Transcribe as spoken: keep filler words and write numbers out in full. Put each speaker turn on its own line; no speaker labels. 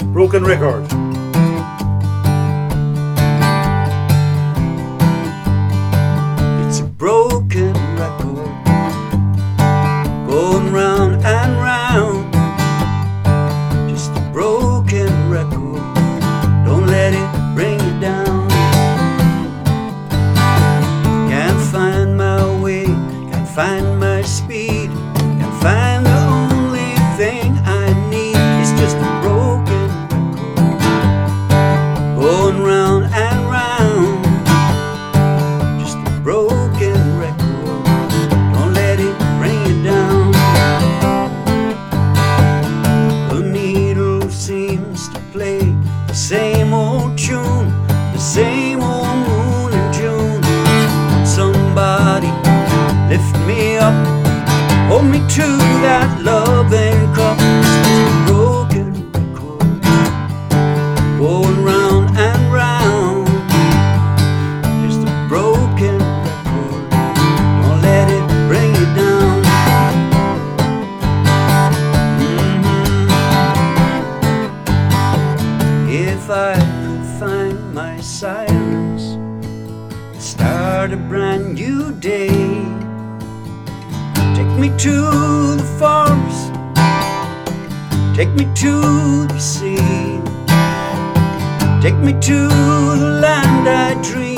Broken record.
It's a broken record, going round and round. Just a broken record, don't let it bring you down. Can't find my way, can't find my speed, can't find the only thing I need. It's just a broken record, going round and round. Just a broken record, don't let it bring you down. The needle seems to play the same old tune, the same old moon in June. Somebody lift me up, hold me to that loving cup. It's a broken record, going round and round. Just a broken record, don't let it bring you down. Mm-hmm. If I could find my silence, start a brand new day. Take me to the forest, take me to the sea, take me to the land I dream.